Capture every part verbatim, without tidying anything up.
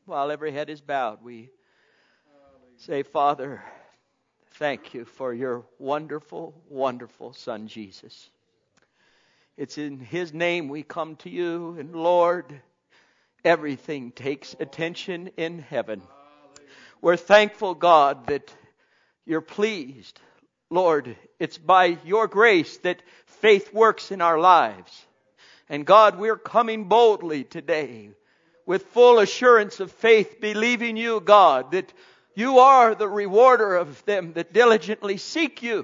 while every head is bowed, we say, Father, thank you for your wonderful, wonderful Son, Jesus. It's in His name we come to you, and Lord, everything takes attention in heaven. We're thankful, God, that you're pleased. Lord, it's by your grace that faith works in our lives. And God, we're coming boldly today with full assurance of faith, believing you, God, that you are the rewarder of them that diligently seek you.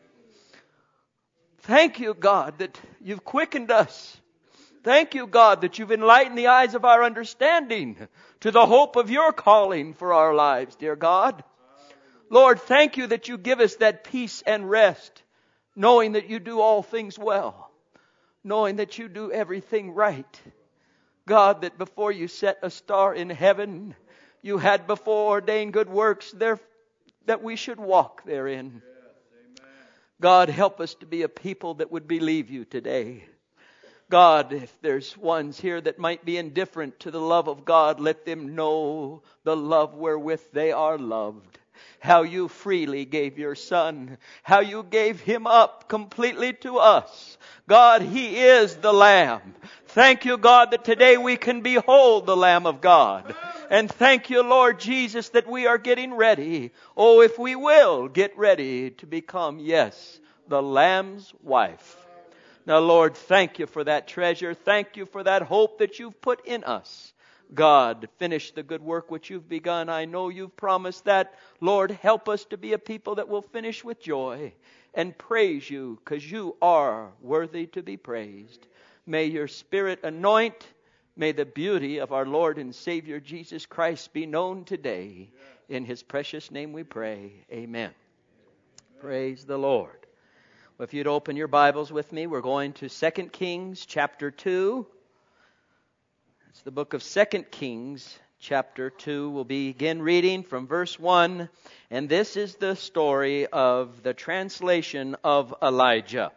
Thank you, God, that you've quickened us. Thank you, God, that you've enlightened the eyes of our understanding to the hope of your calling for our lives, dear God. Lord, thank you that you give us that peace and rest, knowing that you do all things well, knowing that you do everything right. God, that before you set a star in heaven, you had before ordained good works there that we should walk therein. God, help us to be a people that would believe you today. God, if there's ones here that might be indifferent to the love of God, let them know the love wherewith they are loved. How you freely gave your Son. How you gave Him up completely to us. God, He is the Lamb. Thank you, God, that today we can behold the Lamb of God. And thank you, Lord Jesus, that we are getting ready. Oh, if we will get ready to become, yes, the Lamb's wife. Now, Lord, thank you for that treasure. Thank you for that hope that you've put in us. God, finish the good work which you've begun. I know you've promised that. Lord, help us to be a people that will finish with joy and praise you, because you are worthy to be praised. May your Spirit anoint. May the beauty of our Lord and Savior Jesus Christ be known today. In His precious name we pray. Amen. Amen. Praise the Lord. Well, if you'd open your Bibles with me, we're going to Second Kings chapter two. It's the book of Second Kings, chapter two. We'll begin reading from verse one. And this is the story of the translation of Elijah.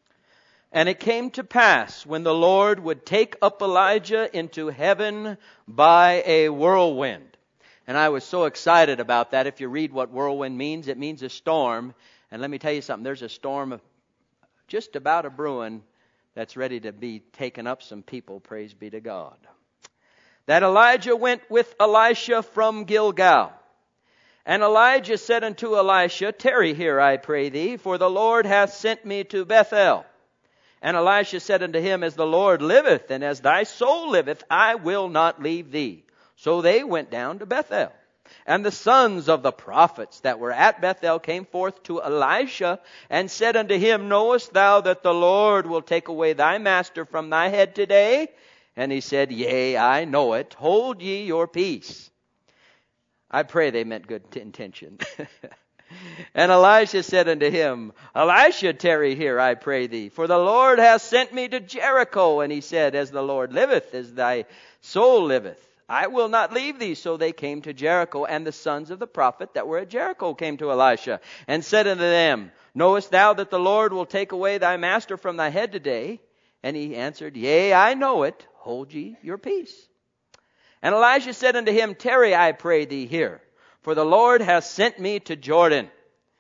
And it came to pass, when the Lord would take up Elijah into heaven by a whirlwind. And I was so excited about that. If you read what whirlwind means, it means a storm. And let me tell you something. There's a storm just about a brewing that's ready to be taking up some people. Praise be to God. That Elijah went with Elisha from Gilgal. And Elijah said unto Elisha, Tarry here, I pray thee, for the Lord hath sent me to Bethel. And Elisha said unto him, As the Lord liveth, and as thy soul liveth, I will not leave thee. So they went down to Bethel. And the sons of the prophets that were at Bethel came forth to Elisha, and said unto him, Knowest thou that the Lord will take away thy master from thy head today? And he said, Yea, I know it. Hold ye your peace. I pray they meant good intention. And Elisha said unto him, Elisha, tarry here, I pray thee, for the Lord hath sent me to Jericho. And he said, As the Lord liveth, as thy soul liveth, I will not leave thee. So they came to Jericho, and the sons of the prophet that were at Jericho came to Elisha, and said unto them, Knowest thou that the Lord will take away thy master from thy head today? And he answered, Yea, I know it. Hold ye your peace. And Elisha said unto him, Tarry, I pray thee here, for the Lord hath sent me to Jordan.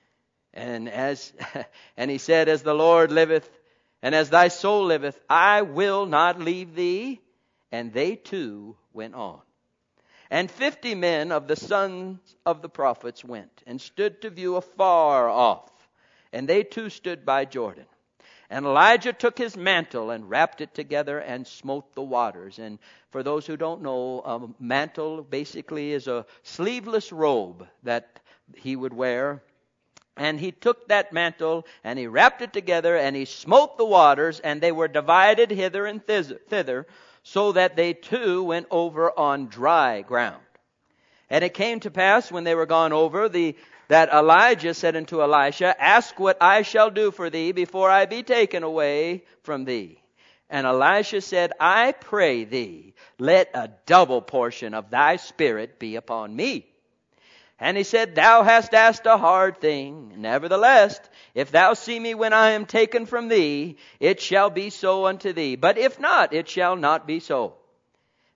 And as and he said, As the Lord liveth, and as thy soul liveth, I will not leave thee. And they too went on. And fifty men of the sons of the prophets went, and stood to view afar off. And they too stood by Jordan. And Elijah took his mantle and wrapped it together and smote the waters. And for those who don't know, a mantle basically is a sleeveless robe that he would wear. And he took that mantle and he wrapped it together and he smote the waters, and they were divided hither and thither, so that they too went over on dry ground. And it came to pass, when they were gone over, the that Elijah said unto Elisha, Ask what I shall do for thee before I be taken away from thee. And Elisha said, I pray thee, let a double portion of thy spirit be upon me. And he said, Thou hast asked a hard thing. Nevertheless, if thou see me when I am taken from thee, it shall be so unto thee. But if not, it shall not be so.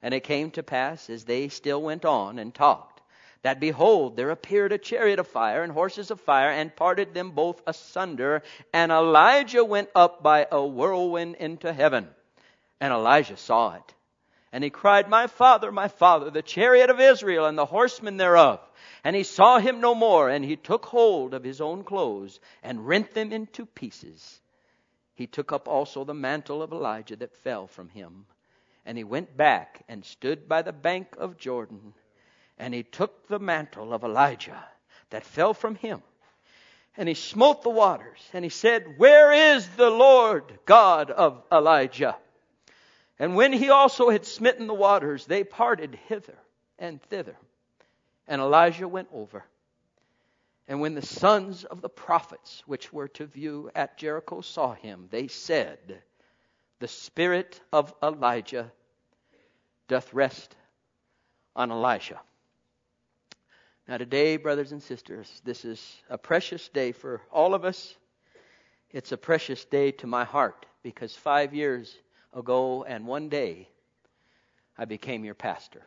And it came to pass, as they still went on and talked, that behold, there appeared a chariot of fire and horses of fire, and parted them both asunder. And Elijah went up by a whirlwind into heaven. And Elijah saw it. And he cried, My father, my father, the chariot of Israel and the horsemen thereof. And he saw him no more, and he took hold of his own clothes and rent them into pieces. He took up also the mantle of Elijah that fell from him. And he went back and stood by the bank of Jordan. And he took the mantle of Elijah that fell from him. And he smote the waters. And he said, Where is the Lord God of Elijah? And when he also had smitten the waters, they parted hither and thither. And Elijah went over. And when the sons of the prophets which were to view at Jericho saw him, they said, The spirit of Elijah doth rest on Elisha. Now today, brothers and sisters, this is a precious day for all of us. It's a precious day to my heart, because five years ago and one day, I became your pastor.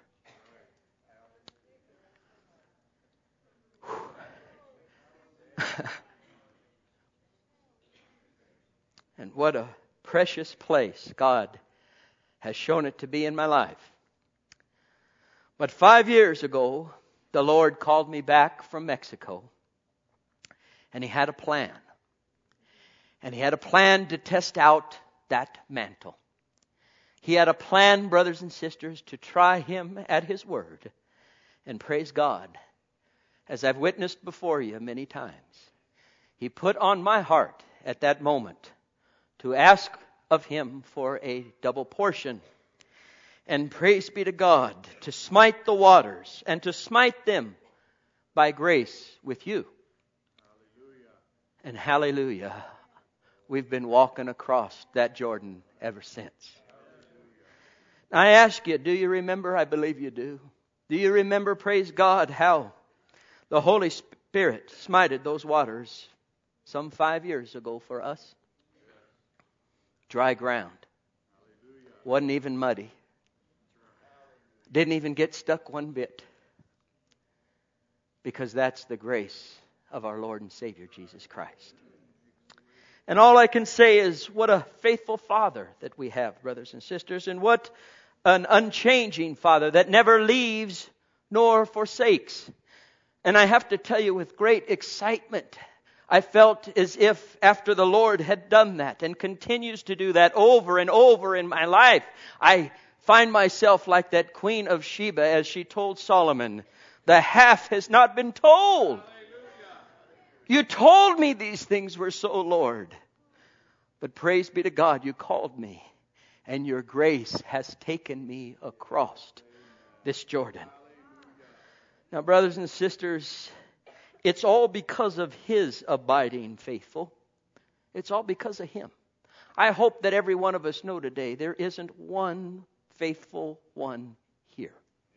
And what a precious place God has shown it to be in my life. But five years ago, the Lord called me back from Mexico. And He had a plan. And He had a plan to test out that mantle. He had a plan, brothers and sisters, to try Him at His word. And praise God, as I've witnessed before you many times, He put on my heart at that moment to ask of Him for a double portion. And praise be to God, to smite the waters and to smite them by grace with you. Hallelujah. And hallelujah, we've been walking across that Jordan ever since. Hallelujah. I ask you, do you remember? I believe you do. Do you remember, praise God, how the Holy Spirit smited those waters some five years ago for us? Dry ground. Wasn't even muddy. Didn't even get stuck one bit. Because that's the grace of our Lord and Savior Jesus Christ. And all I can say is what a faithful Father that we have, brothers and sisters. And what an unchanging Father that never leaves nor forsakes. And I have to tell you, with great excitement, I felt as if after the Lord had done that and continues to do that over and over in my life, I find myself like that Queen of Sheba as she told Solomon, the half has not been told. You told me these things were so, Lord. But praise be to God, you called me. And your grace has taken me across this Jordan. Now, brothers and sisters, it's all because of His abiding faithful. It's all because of Him. I hope that every one of us know today there isn't one faithful one here.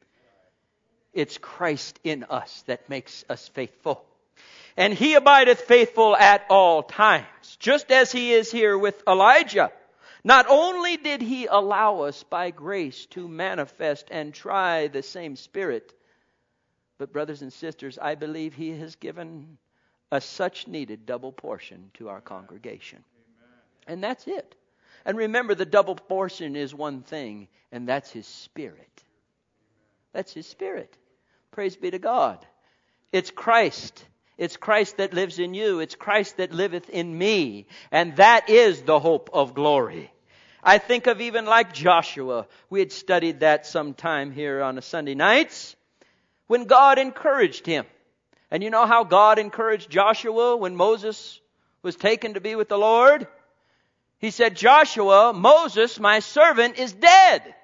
It's Christ in us that makes us faithful. And He abideth faithful at all times, just as He is here with Elijah. Not only did He allow us by grace to manifest and try the same Spirit, but brothers and sisters, I believe He has given a such needed double portion to our congregation. Amen. And that's it. And remember, the double portion is one thing, and that's His Spirit. That's His Spirit. Praise be to God. It's Christ. It's Christ that lives in you. It's Christ that liveth in me. And that is the hope of glory. I think of even like Joshua. We had studied that sometime here on a Sunday nights. When God encouraged him. And you know how God encouraged Joshua when Moses was taken to be with the Lord? He said, Joshua, Moses, my servant, is dead. Right.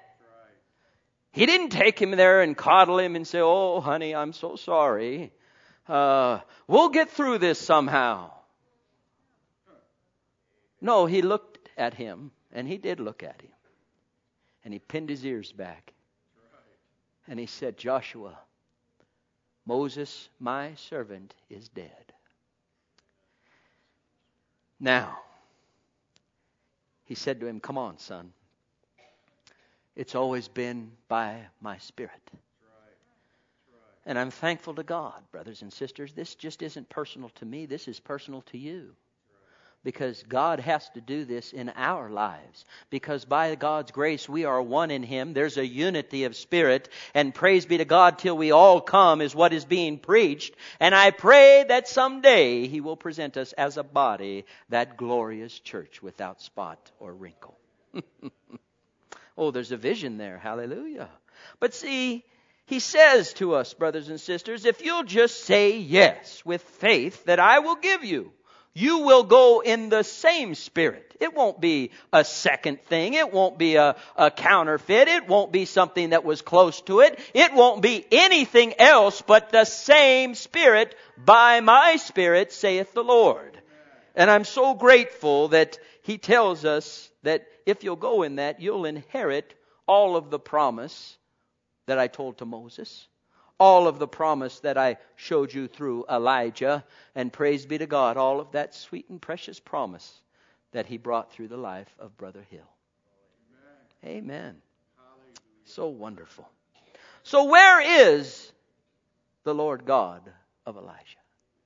He didn't take him there and coddle him and say, oh, honey, I'm so sorry. Uh, we'll get through this somehow. No, he looked at him, and he did look at him. And he pinned his ears back. Right. And he said, Joshua, Moses, my servant, is dead. Now, he said to him, come on, son. It's always been by my Spirit. And I'm thankful to God, brothers and sisters. This just isn't personal to me. This is personal to you. Because God has to do this in our lives. Because by God's grace we are one in Him. There's a unity of spirit. And praise be to God till we all come is what is being preached. And I pray that someday He will present us as a body, that glorious church without spot or wrinkle. Oh, there's a vision there. Hallelujah. But see, He says to us, brothers and sisters, if you'll just say yes with faith that I will give you, you will go in the same Spirit. It won't be a second thing. It won't be a, a counterfeit. It won't be something that was close to it. It won't be anything else but the same Spirit. By my Spirit, saith the Lord. And I'm so grateful that He tells us that if you'll go in that, you'll inherit all of the promise that I told to Moses. All of the promise that I showed you through Elijah. And praise be to God, all of that sweet and precious promise that He brought through the life of Brother Hill. Amen. Amen. So wonderful. So where is the Lord God of Elijah?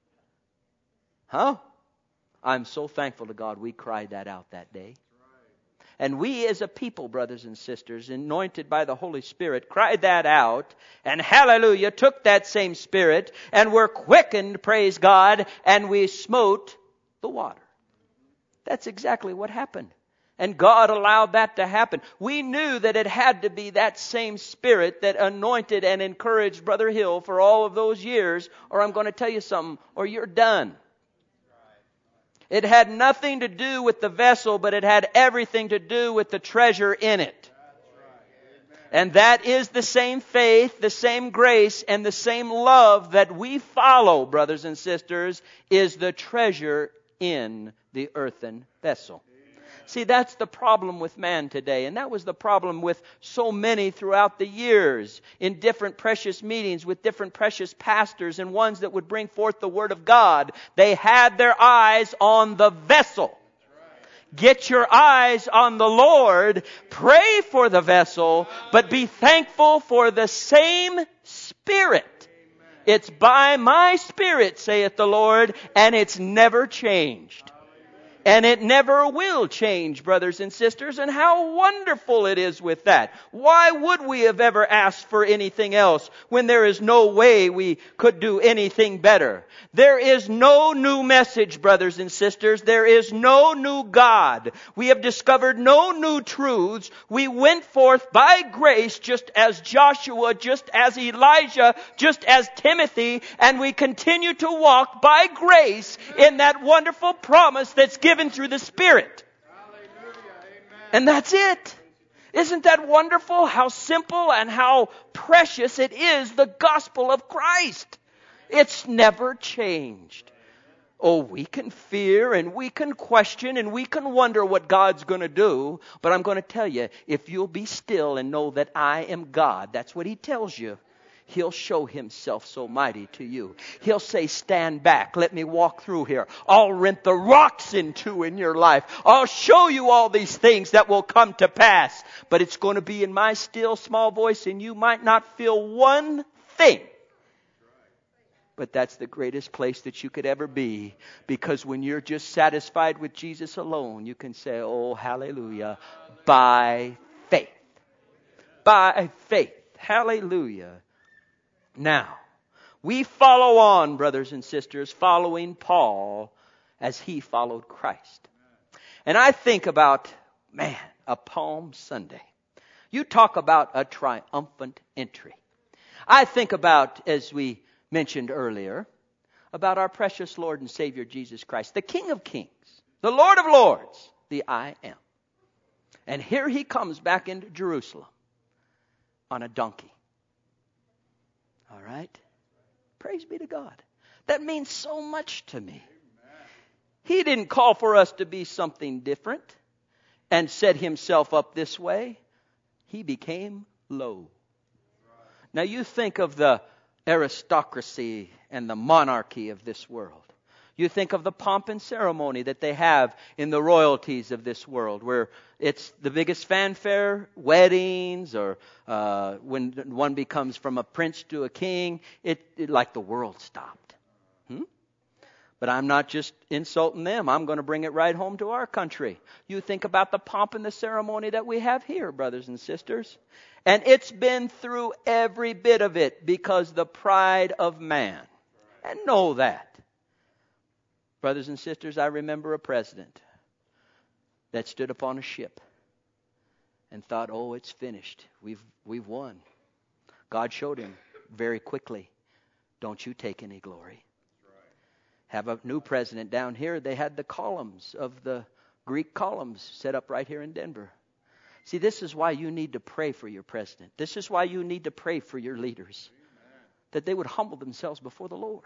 Huh? I'm so thankful to God we cried that out that day. And we as a people, brothers and sisters, anointed by the Holy Spirit, cried that out. And hallelujah, took that same Spirit and were quickened, praise God, and we smote the water. That's exactly what happened. And God allowed that to happen. We knew that it had to be that same Spirit that anointed and encouraged Brother Hill for all of those years, or I'm going to tell you something, or you're done. It had nothing to do with the vessel, but it had everything to do with the treasure in it. And that is the same faith, the same grace, and the same love that we follow, brothers and sisters, is the treasure in the earthen vessel. See, that's the problem with man today. And that was the problem with so many throughout the years in different precious meetings with different precious pastors and ones that would bring forth the Word of God. They had their eyes on the vessel. Get your eyes on the Lord. Pray for the vessel, but be thankful for the same Spirit. It's by my Spirit, saith the Lord, and it's never changed. And it never will change, brothers and sisters. And how wonderful it is with that. Why would we have ever asked for anything else when there is no way we could do anything better? There is no new message, brothers and sisters. There is no new God. We have discovered no new truths. We went forth by grace just as Joshua, just as Elijah, just as Timothy, and we continue to walk by grace in that wonderful promise that's given Given through the Spirit. And that's it. Isn't that wonderful? How simple and how precious it is, the gospel of Christ. It's never changed. Oh, we can fear and we can question and we can wonder what God's going to do. But I'm going to tell you, if you'll be still and know that I am God, that's what He tells you. He'll show Himself so mighty to you. He'll say, stand back. Let me walk through here. I'll rent the rocks in two in your life. I'll show you all these things that will come to pass. But it's going to be in my still small voice and you might not feel one thing. But that's the greatest place that you could ever be. Because when you're just satisfied with Jesus alone, you can say, oh, hallelujah, by faith. By faith. Hallelujah. Now, we follow on, brothers and sisters, following Paul as he followed Christ. And I think about, man, a Palm Sunday. You talk about a triumphant entry. I think about, as we mentioned earlier, about our precious Lord and Savior Jesus Christ, the King of Kings, the Lord of Lords, the I Am. And here He comes back into Jerusalem on a donkey. All right? Praise be to God. That means so much to me. He didn't call for us to be something different and set Himself up this way. He became low. Now you think of the aristocracy and the monarchy of this world. You think of the pomp and ceremony that they have in the royalties of this world, where it's the biggest fanfare, weddings, or uh, when one becomes from a prince to a king, it, it like the world stopped. Hmm? But I'm not just insulting them. I'm going to bring it right home to our country. You think about the pomp and the ceremony that we have here, brothers and sisters. And it's been through every bit of it because the pride of man. And know that. Brothers and sisters, I remember a president that stood upon a ship and thought, oh, it's finished. We've, we've won. God showed him very quickly, don't you take any glory. Have a new president down here. They had the columns of the Greek columns set up right here in Denver. See, this is why you need to pray for your president. This is why you need to pray for your leaders. That they would humble themselves before the Lord.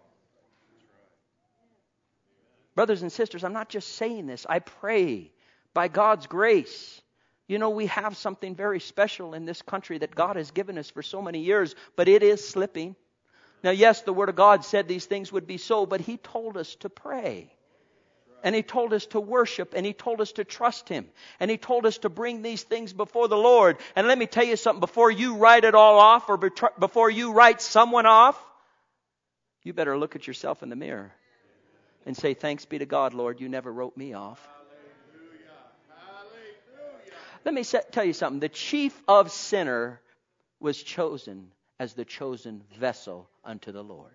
Brothers and sisters, I'm not just saying this. I pray by God's grace. You know, we have something very special in this country that God has given us for so many years, but it is slipping. Now, yes, the Word of God said these things would be so, but He told us to pray. And He told us to worship, and He told us to trust Him. And He told us to bring these things before the Lord. And let me tell you something, before you write it all off, or before you write someone off, you better look at yourself in the mirror and say, thanks be to God, Lord, you never wrote me off. Hallelujah. Hallelujah. Let me set, tell you something. The chief of sinner was chosen as the chosen vessel unto the Lord.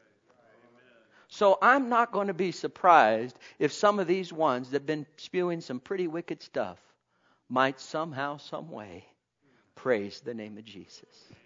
So I'm not going to be surprised if some of these ones that have been spewing some pretty wicked stuff might somehow, some way praise the name of Jesus.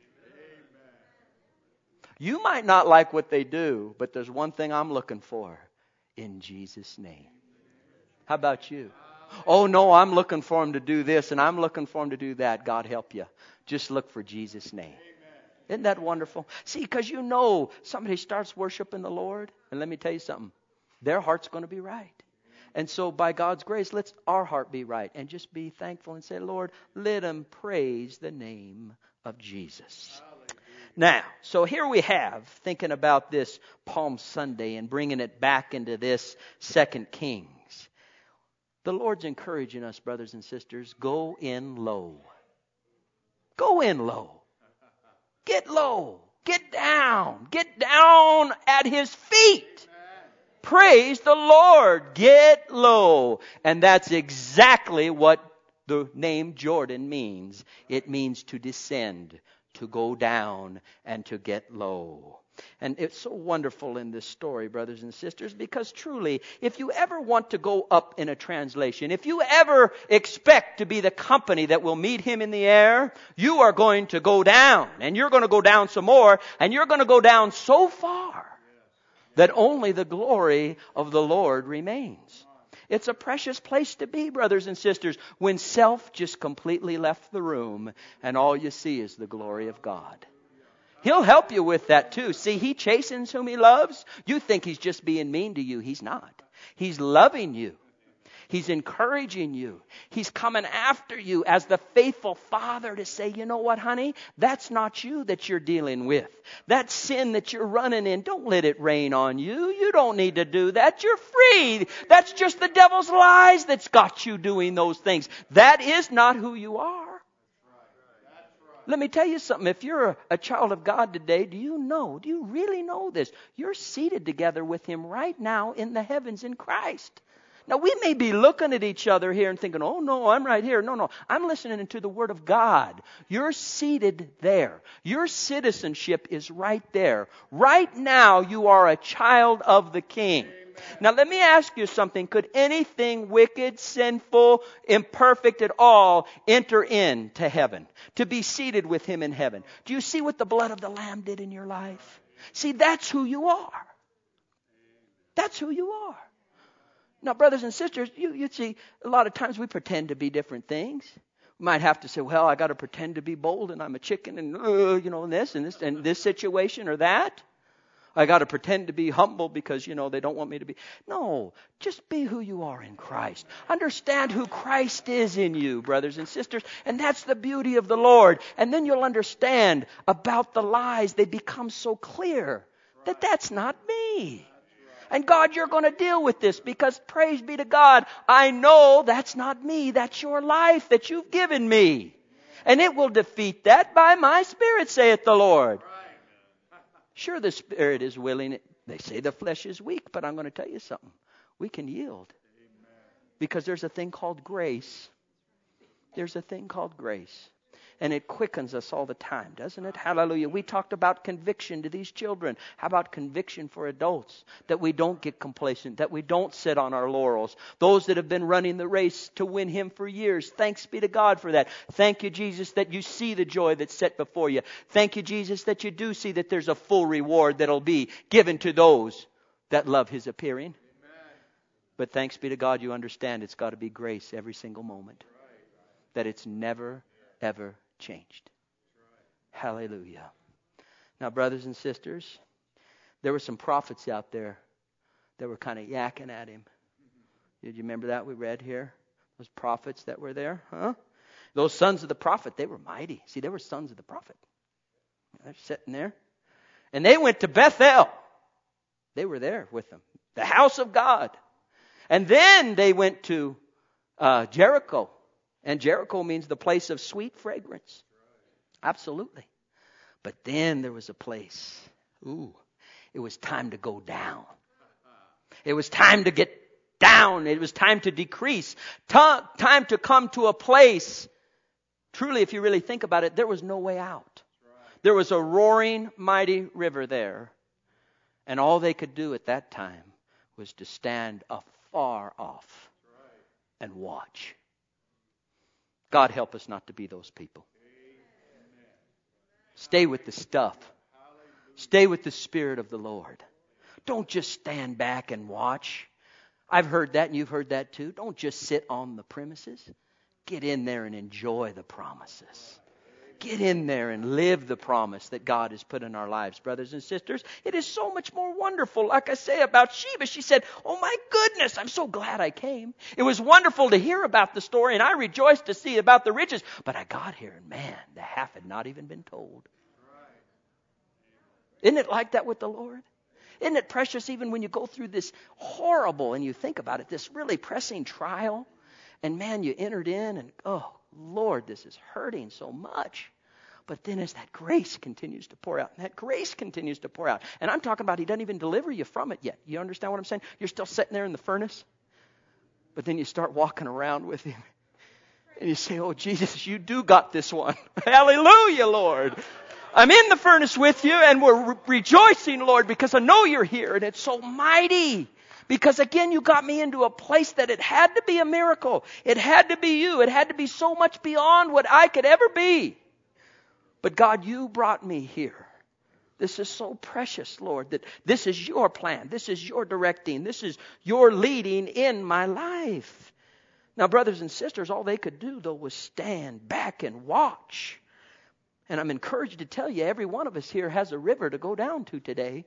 You might not like what they do, but there's one thing I'm looking for. In Jesus' name. How about you? Oh no, I'm looking for him to do this and I'm looking for him to do that. God help you. Just look for Jesus' name. Isn't that wonderful? See, because you know somebody starts worshiping the Lord, and let me tell you something, their heart's going to be right. And so by God's grace, let's our heart be right and just be thankful and say, Lord, let them praise the name of Jesus. Now, so here we have, thinking about this Palm Sunday and bringing it back into this Second Kings. The Lord's encouraging us, brothers and sisters, go in low. Go in low. Get low. Get down. Get down at His feet. Praise the Lord. Get low. And that's exactly what the name Jordan means. It means to descend, to go down, and to get low. And it's so wonderful in this story, brothers and sisters, because truly, if you ever want to go up in a translation, if you ever expect to be the company that will meet Him in the air, you are going to go down, and you're going to go down some more, and you're going to go down so far that only the glory of the Lord remains. It's a precious place to be, brothers and sisters, when self just completely left the room and all you see is the glory of God. He'll help you with that too. See, He chastens whom He loves. You think He's just being mean to you. He's not. He's loving you. He's encouraging you. He's coming after you as the faithful father to say, you know what, honey? That's not you that you're dealing with. That sin that you're running in, don't let it rain on you. You don't need to do that. You're free. That's just the devil's lies that's got you doing those things. That is not who you are. Let me tell you something. If you're a, a child of God today, do you know, do you really know this? You're seated together with Him right now in the heavens in Christ. Now, we may be looking at each other here and thinking, oh, no, I'm right here. No, no, I'm listening to the Word of God. You're seated there. Your citizenship is right there. Right now, you are a child of the King. Amen. Now, let me ask you something. Could anything wicked, sinful, imperfect at all enter into heaven? To be seated with Him in heaven? Do you see what the blood of the Lamb did in your life? See, that's who you are. That's who you are. Now, brothers and sisters, you, you see, a lot of times we pretend to be different things. We might have to say, well, I got to pretend to be bold and I'm a chicken and, uh, you know, and this and this and this situation or that. I got to pretend to be humble because, you know, they don't want me to be. No, just be who you are in Christ. Understand who Christ is in you, brothers and sisters. And that's the beauty of the Lord. And then you'll understand about the lies. They become so clear that that's not me. And God, you're going to deal with this because praise be to God, I know that's not me. That's your life that you've given me. And it will defeat that by my Spirit, saith the Lord. Sure, the Spirit is willing. They say the flesh is weak, but I'm going to tell you something. We can yield. Because there's a thing called grace. There's a thing called grace. And it quickens us all the time, doesn't it? Hallelujah. We talked about conviction to these children. How about conviction for adults? That we don't get complacent. That we don't sit on our laurels. Those that have been running the race to win Him for years. Thanks be to God for that. Thank you, Jesus, that you see the joy that's set before you. Thank you, Jesus, that you do see that there's a full reward that'll be given to those that love His appearing. Amen. But thanks be to God, you understand it's got to be grace every single moment. That it's never, ever changed. Hallelujah. Now, brothers and sisters, there were some prophets out there that were kind of yakking at Him. Did you remember that we read here? Those prophets that were there, huh? Those sons of the prophet, they were mighty. See, they were sons of the prophet. They're sitting there. And they went to Bethel. They were there with them. The house of God. And then they went to uh, Jericho. And Jericho means the place of sweet fragrance. Absolutely. But then there was a place. Ooh, it was time to go down. It was time to get down. It was time to decrease. Time to come to a place. Truly, if you really think about it, there was no way out. There was a roaring, mighty river there. And all they could do at that time was to stand afar off and watch. God help us not to be those people. Stay with the stuff. Stay with the Spirit of the Lord. Don't just stand back and watch. I've heard that and you've heard that too. Don't just sit on the premises. Get in there and enjoy the promises. Get in there and live the promise that God has put in our lives, brothers and sisters. It is so much more wonderful. Like I say about Sheba, she said, oh my goodness, I'm so glad I came. It was wonderful to hear about the story, and I rejoiced to see about the riches. But I got here, and man, the half had not even been told. Isn't it like that with the Lord? Isn't it precious even when you go through this horrible, and you think about it, this really pressing trial, and man, you entered in, and oh, Lord, this is hurting so much. But then as that grace continues to pour out, and that grace continues to pour out, and I'm talking about He doesn't even deliver you from it yet. You understand what I'm saying? You're still sitting there in the furnace, but then you start walking around with Him, and you say, oh, Jesus, you do got this one. Hallelujah, Lord. I'm in the furnace with you, and we're re- rejoicing, Lord, because I know you're here, and it's so mighty. Because again, you got me into a place that it had to be a miracle. It had to be you. It had to be so much beyond what I could ever be. But God, you brought me here. This is so precious, Lord, that this is your plan. This is your directing. This is your leading in my life. Now, brothers and sisters, all they could do, though, was stand back and watch. And I'm encouraged to tell you, every one of us here has a river to go down to today.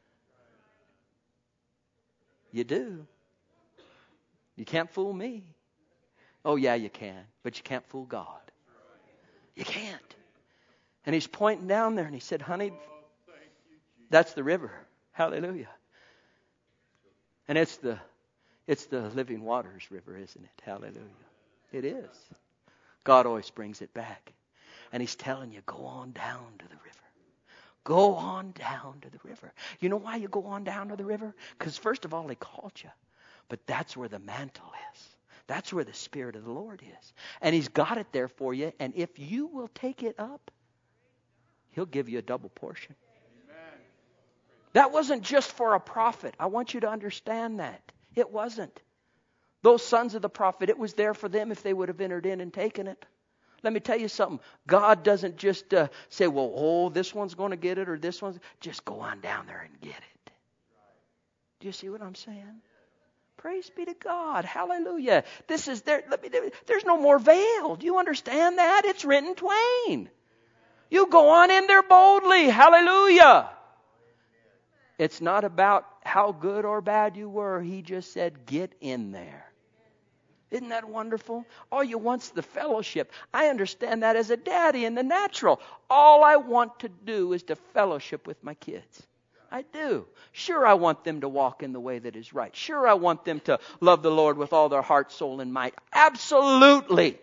You do. You can't fool me. Oh, yeah, you can. But you can't fool God. You can't. And He's pointing down there and He said, honey, that's the river. Hallelujah. And it's the it's the living waters river, isn't it? Hallelujah. It is. God always brings it back. And He's telling you, go on down to the river. Go on down to the river. You know why you go on down to the river? Because first of all, He called you. But that's where the mantle is. That's where the Spirit of the Lord is. And He's got it there for you. And if you will take it up, He'll give you a double portion. Amen. That wasn't just for a prophet. I want you to understand that. It wasn't. Those sons of the prophet, it was there for them if they would have entered in and taken it. Let me tell you something. God doesn't just uh, say, well, oh, this one's going to get it or this one's. Just go on down there and get it. Do you see what I'm saying? Praise be to God. Hallelujah. This is there. Let me, there's no more veil. Do you understand that? It's written twain. You go on in there boldly. Hallelujah. It's not about how good or bad you were. He just said, get in there. Isn't that wonderful? All you want's the fellowship. I understand that as a daddy in the natural. All I want to do is to fellowship with my kids. I do. Sure, I want them to walk in the way that is right. Sure, I want them to love the Lord with all their heart, soul, and might. Absolutely.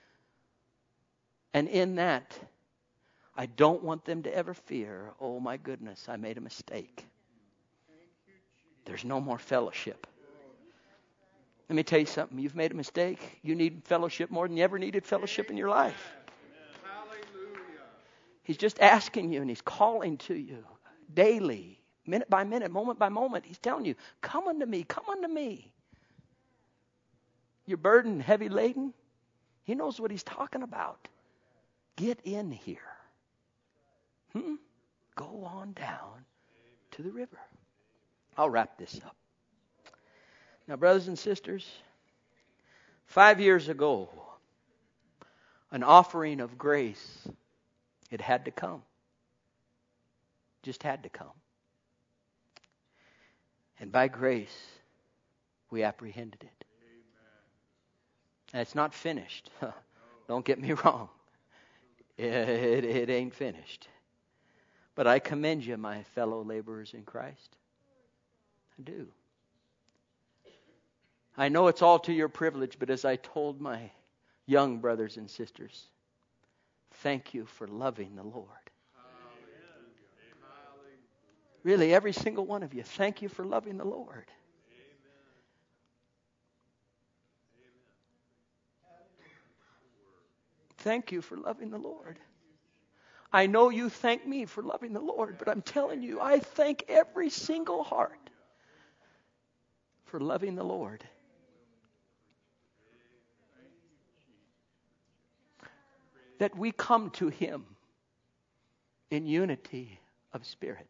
And in that, I don't want them to ever fear, oh my goodness, I made a mistake. There's no more fellowship. Let me tell you something. You've made a mistake. You need fellowship more than you ever needed fellowship in your life. He's just asking you and He's calling to you daily, minute by minute, moment by moment. He's telling you, come unto me, come unto me. You're burdened, heavy laden. He knows what He's talking about. Get in here. Hmm? Go on down to the river. I'll wrap this up. Now, brothers and sisters, five years ago, an offering of grace, it had to come. Just had to come. And by grace, we apprehended it. And it's not finished. Don't get me wrong. It, it, it ain't finished. But I commend you, my fellow laborers in Christ. I do. I know it's all to your privilege, but as I told my young brothers and sisters, thank you for loving the Lord. Really, every single one of you, thank you for loving the Lord. Thank you for loving the Lord. I know you thank me for loving the Lord, but I'm telling you, I thank every single heart for loving the Lord. That we come to Him in unity of spirit.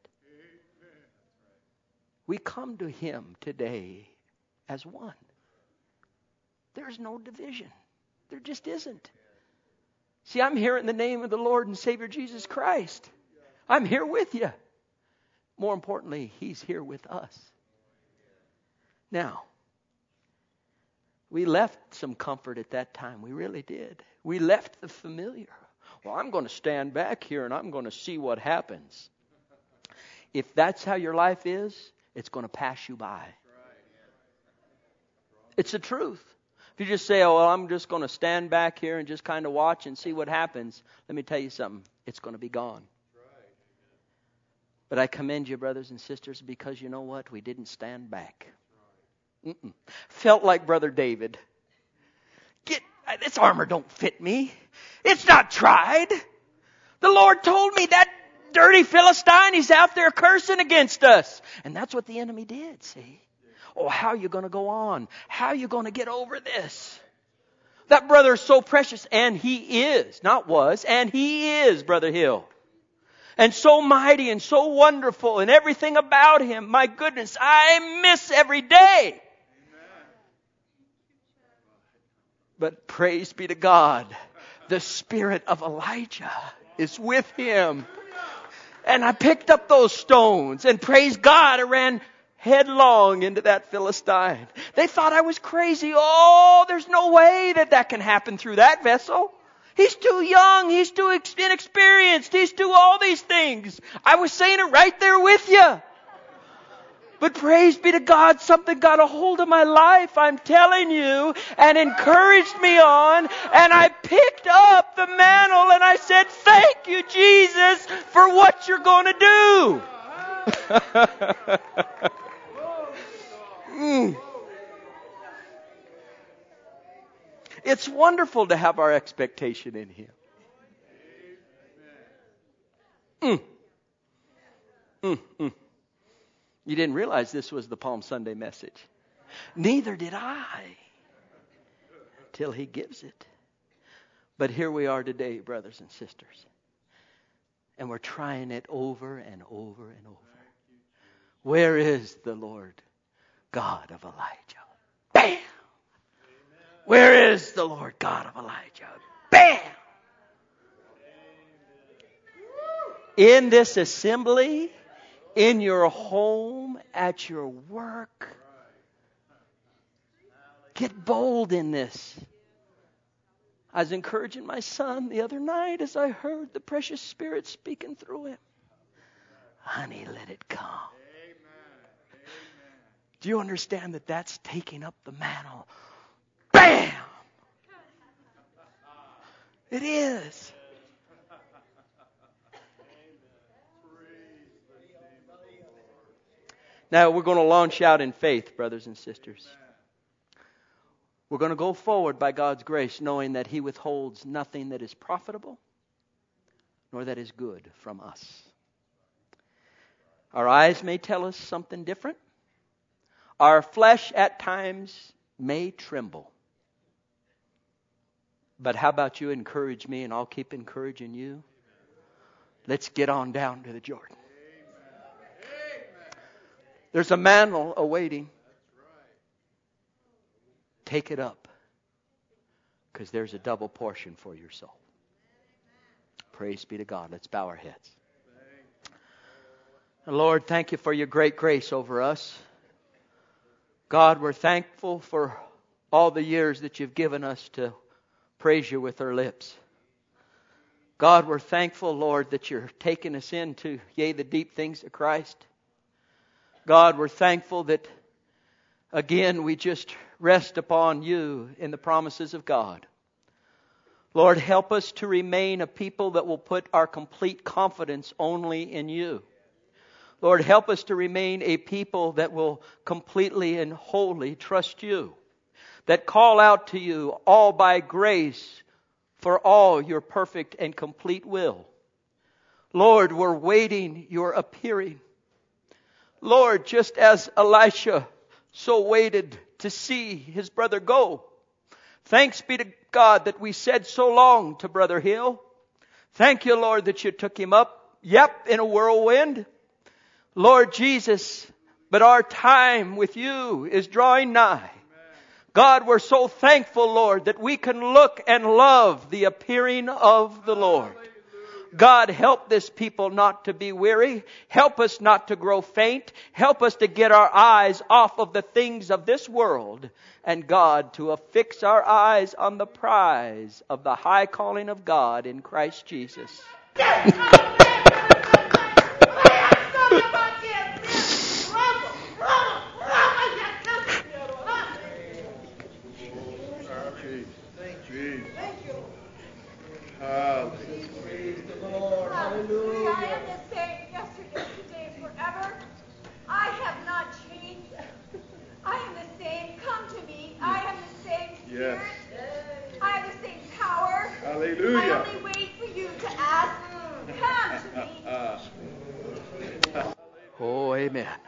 We come to Him today as one. There's no division. There just isn't. See, I'm here in the name of the Lord and Savior Jesus Christ. I'm here with you. More importantly, He's here with us. Now, we left some comfort at that time. We really did. We left the familiar. Well, I'm going to stand back here and I'm going to see what happens. If that's how your life is, it's going to pass you by. It's the truth. If you just say, oh, well, I'm just going to stand back here and just kind of watch and see what happens, let me tell you something. It's going to be gone. But I commend you, brothers and sisters, because you know what? We didn't stand back. Mm-mm. Felt like Brother David. Get this armor don't fit me. It's not tried. The Lord told me that dirty Philistine, he's out there cursing against us. And that's what the enemy did, see? Oh, how are you going to go on? How are you going to get over this? That brother is so precious, and he is, not was, and he is, Brother Hill. And so mighty and so wonderful and everything about him. My goodness, I miss every day. But praise be to God, the spirit of Elijah is with him. And I picked up those stones and praise God, I ran headlong into that Philistine. They thought I was crazy. Oh, there's no way that that can happen through that vessel. He's too young. He's too inexperienced. He's too all these things. I was saying it right there with you. But praise be to God, something got a hold of my life, I'm telling you, and encouraged me on. And I picked up the mantle and I said, thank you, Jesus, for what you're going to do. mm. It's wonderful to have our expectation in Him. Mm. Mm, mm. You didn't realize this was the Palm Sunday message. Neither did I. Till He gives it. But here we are today, brothers and sisters. And we're trying it over and over and over. Where is the Lord God of Elijah? Bam! Where is the Lord God of Elijah? Bam! In this assembly, in your home, at your work. Get bold in this. I was encouraging my son the other night as I heard the precious Spirit speaking through him. honey, let it come. Do you understand that that's taking up the mantle? Bam! It is. Now we're going to launch out in faith, brothers and sisters. We're going to go forward by God's grace, knowing that He withholds nothing that is profitable, nor that is good from us. Our eyes may tell us something different. Our flesh at times may tremble. But how about you encourage me and I'll keep encouraging you? Let's get on down to the Jordan. There's a mantle awaiting. Take it up, because there's a double portion for your soul. Praise be to God. Let's bow our heads. And Lord, thank you for your great grace over us. God, we're thankful for all the years that you've given us to praise you with our lips. God, we're thankful, Lord, that you're taking us into, yea, the deep things of Christ. God, we're thankful that, again, we just rest upon you in the promises of God. Lord, help us to remain a people that will put our complete confidence only in you. Lord, help us to remain a people that will completely and wholly trust you, that call out to you all by grace for all your perfect and complete will. Lord, we're waiting your appearing. Lord, just as Elisha so waited to see his brother go. Thanks be to God that we said so long to Brother Hill. Thank you, Lord, that you took him up, yep, in a whirlwind. Lord Jesus, but our time with you is drawing nigh. God, we're so thankful, Lord, that we can look and love the appearing of the Lord. God, help this people not to be weary. Help us not to grow faint. Help us to get our eyes off of the things of this world. And God, to affix our eyes on the prize of the high calling of God in Christ Jesus. Hallelujah. I am the same yesterday, today, and forever. I have not changed. I am the same. Come to me. I am the same spirit. Yes. I have the same power. Hallelujah. I only wait for you to ask. Come to me. Oh, amen.